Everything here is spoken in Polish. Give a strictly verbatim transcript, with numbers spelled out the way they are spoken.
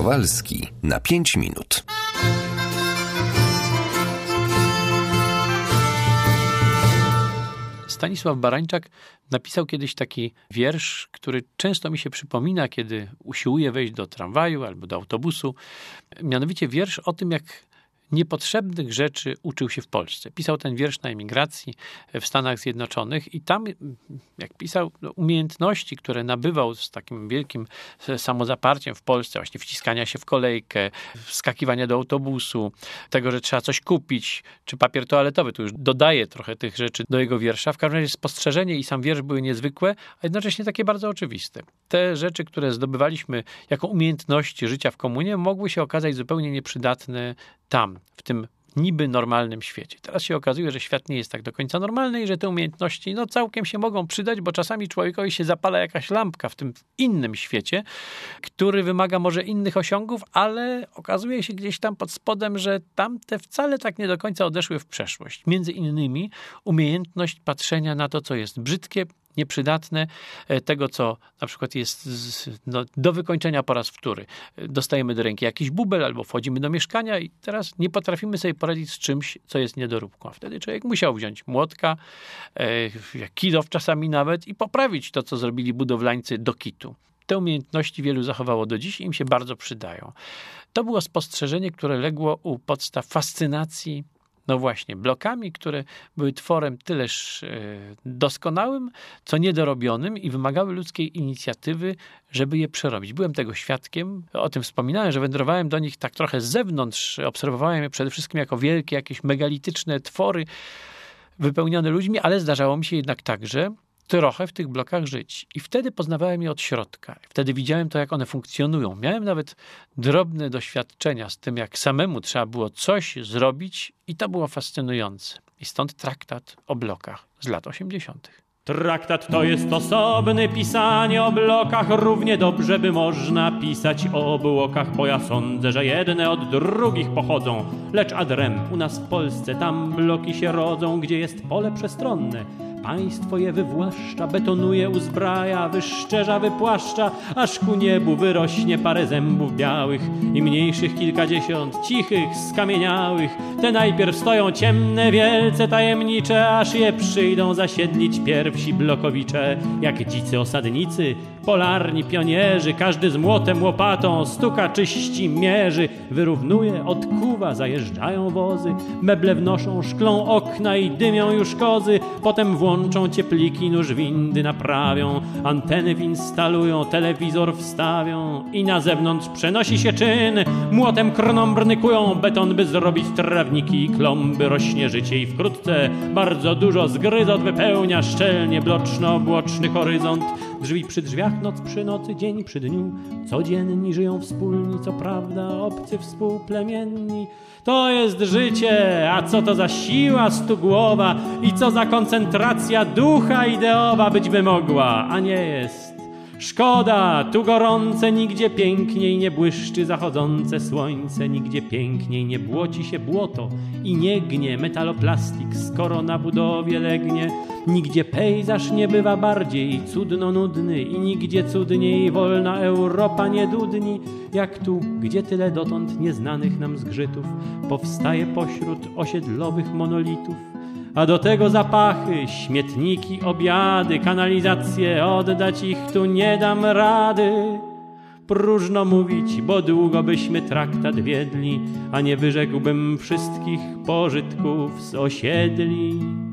Kowalski na pięć minut. Stanisław Barańczak napisał kiedyś taki wiersz, który często mi się przypomina, kiedy usiłuję wejść do tramwaju albo do autobusu. Mianowicie wiersz o tym, jak niepotrzebnych rzeczy uczył się w Polsce. Pisał ten wiersz na emigracji w Stanach Zjednoczonych i tam, jak pisał, umiejętności, które nabywał z takim wielkim samozaparciem w Polsce, właśnie wciskania się w kolejkę, wskakiwania do autobusu, tego, że trzeba coś kupić, czy papier toaletowy, tu już dodaje trochę tych rzeczy do jego wiersza. W każdym razie spostrzeżenie i sam wiersz były niezwykłe, a jednocześnie takie bardzo oczywiste. Te rzeczy, które zdobywaliśmy jako umiejętności życia w komunie, mogły się okazać zupełnie nieprzydatne tam, w tym niby normalnym świecie. Teraz się okazuje, że świat nie jest tak do końca normalny i że te umiejętności no, całkiem się mogą przydać, bo czasami człowiekowi się zapala jakaś lampka w tym innym świecie, który wymaga może innych osiągów, ale okazuje się gdzieś tam pod spodem, że tamte wcale tak nie do końca odeszły w przeszłość. Między innymi umiejętność patrzenia na to, co jest brzydkie, nieprzydatne, tego, co na przykład jest z, no, do wykończenia po raz wtóry. Dostajemy do ręki jakiś bubel albo wchodzimy do mieszkania i teraz nie potrafimy sobie poradzić z czymś, co jest niedoróbką. A wtedy człowiek musiał wziąć młotka, e, kilof czasami nawet i poprawić to, co zrobili budowlańcy do kitu. Te umiejętności wielu zachowało do dziś i im się bardzo przydają. To było spostrzeżenie, które legło u podstaw fascynacji no właśnie, blokami, które były tworem tyleż doskonałym, co niedorobionym i wymagały ludzkiej inicjatywy, żeby je przerobić. Byłem tego świadkiem, o tym wspominałem, że wędrowałem do nich tak trochę z zewnątrz, obserwowałem je przede wszystkim jako wielkie, jakieś megalityczne twory wypełnione ludźmi, ale zdarzało mi się jednak także trochę w tych blokach żyć. I wtedy poznawałem je od środka. Wtedy widziałem to, jak one funkcjonują. Miałem nawet drobne doświadczenia z tym, jak samemu trzeba było coś zrobić i to było fascynujące. I stąd traktat o blokach z lat osiemdziesiątych. Traktat to jest osobne pisanie o blokach, równie dobrze by można pisać o blokach, bo ja sądzę, że jedne od drugich pochodzą, lecz adrem u nas w Polsce tam bloki się rodzą, gdzie jest pole przestronne. Państwo je wywłaszcza, betonuje, uzbraja, wyszczerza, wypłaszcza, aż ku niebu wyrośnie parę zębów białych i mniejszych kilkadziesiąt, cichych, skamieniałych. Te najpierw stoją ciemne, wielce tajemnicze, aż je przyjdą zasiedlić pierwsi blokowicze. Jak dzicy osadnicy, polarni pionierzy, każdy z młotem, łopatą stuka, czyści, mierzy, wyrównuje, odkuwa, zajeżdżają wozy, meble wnoszą, szklą okna i dymią już kozy, potem włączą ciepliki, nóż windy naprawią, anteny winstalują, telewizor wstawią i na zewnątrz przenosi się czyn. Młotem kroną brnykują beton, by zrobić trawniki i klomby, rośnie życie i wkrótce bardzo dużo zgryzot wypełnia szczelnie bloczno-obłoczny horyzont. Drzwi przy drzwiach, noc przy nocy, dzień przy dniu, codzienni żyją wspólni, co prawda obcy współplemienni. To jest życie, a co to za siła stugłowa i co za koncentracja ducha ideowa być by mogła, a nie jest. Szkoda, tu gorące, nigdzie piękniej nie błyszczy zachodzące słońce, nigdzie piękniej nie błoci się błoto i nie gnie metaloplastik, skoro na budowie legnie. Nigdzie pejzaż nie bywa bardziej cudno nudny i nigdzie cudniej wolna Europa nie dudni, jak tu, gdzie tyle dotąd nieznanych nam zgrzytów powstaje pośród osiedlowych monolitów. A do tego zapachy, śmietniki, obiady, kanalizacje, oddać ich tu nie dam rady. Próżno mówić, bo długo byśmy traktat wiedli, a nie wyrzekłbym wszystkich pożytków z osiedli.